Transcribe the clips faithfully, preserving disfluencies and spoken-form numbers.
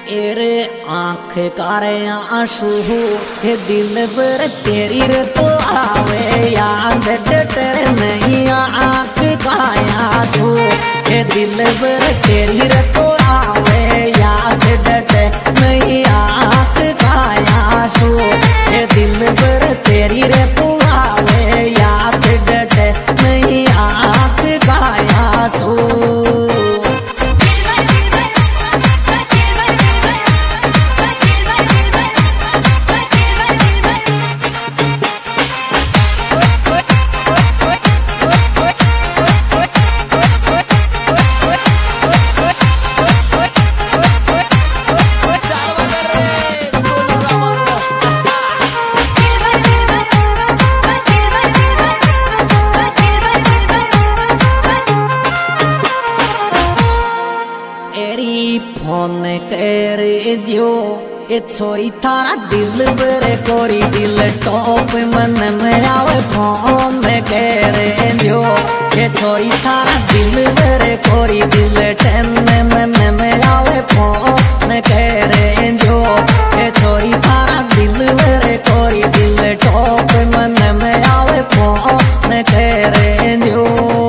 तेरे आँख कारे आंसू हे दिल पर तेरी रे तो आवे याद डर नहीं आँख का आंसू हे दिल पर तेरी रे तो आवे याद डर नहीं आँख का आंसू हे दिल पर तेरी रे तो आवे याद डर नहीं आँख का आंसू। फोन कर जो ये छोरी थारा दिल बरे कोरी दिल टॉप मन में आवे फोन कर जो ये छोरी थारा दिल बरे कोरी दिल टेन मन में आवे फोन कर जो ये छोरी थारा दिल बरे कोरी दिल टॉप मन में आवे फोन कर जो।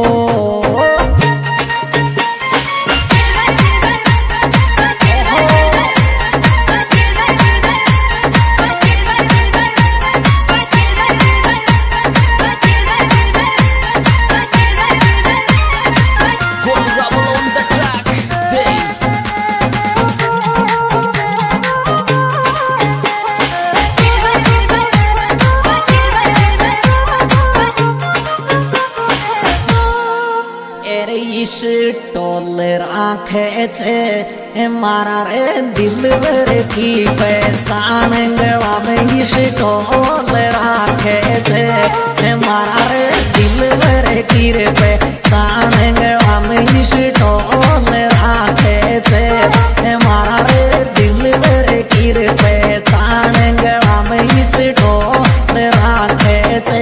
टोलर आँखें थे मारा रे दिल रे की पहचान गवा में इस टोलर आँखें थे मारा रे दिल रे की रे पहचान गवा में इस टोलर आँखें थे मारा रे दिल रे की रे पहचान गवा में इस टोलर आँखें थे।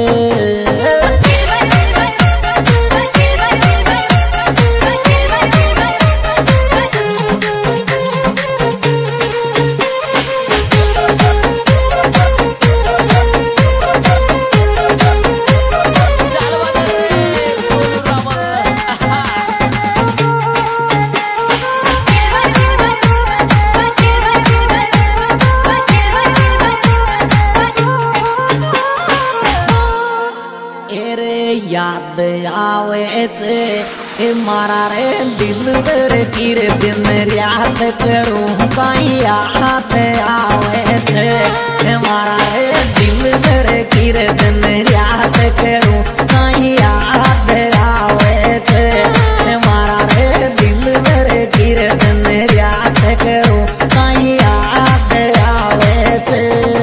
याद आवे चे मारा रे दिल रे किर दिन याद करूँ कहीं याद आवे चे मारा रे दिल रे किर दिन याद करूँ कहीं याद आवे चे मारा रे दिल रे किर दिन याद करूँ कहीं याद आवे चे।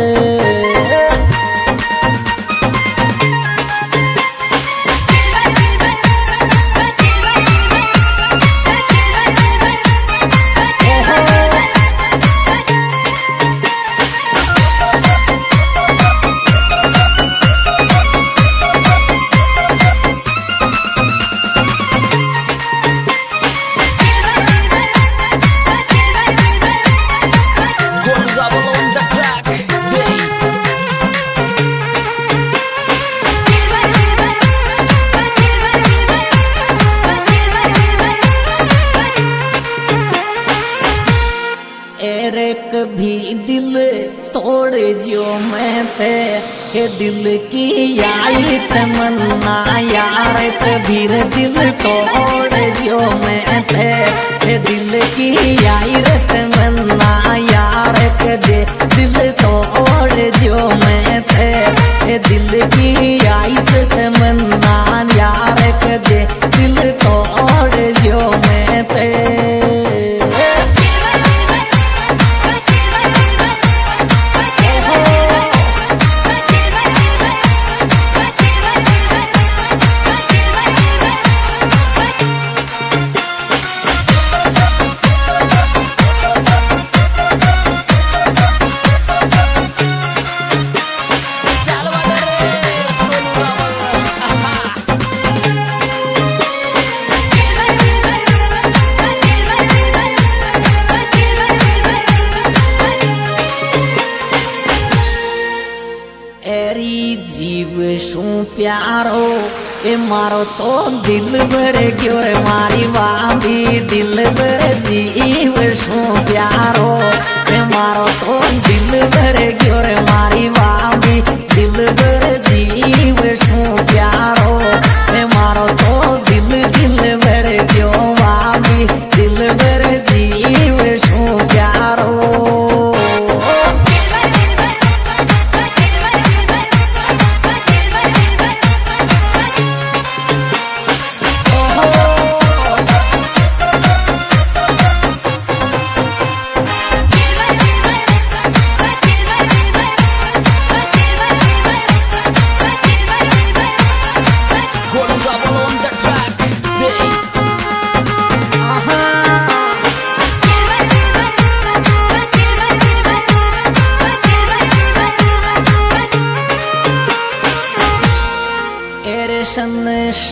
भी दिल तोड़ जो मैं थे ये दिल की आई तमन्ना यार कभी दिल तोड़ जो मैं थे ये दिल की आई तमन्ना यार कदे दिल तोड़ जो मैं थे ये दिल की आई तमन्ना यार कदे दिल तोड़ जो मैं थे। प्यारो ए मारो तो दिल भर गयो रे मारी वांबी दिल भर जीव शो प्यारो ए मारो तो दिल भर गयो रे मारी वांबी दिल भर जीव शो प्यारो ए मारो तो दिल दिल भर गयो वांबी दिल भर जीव शो प्यारो सन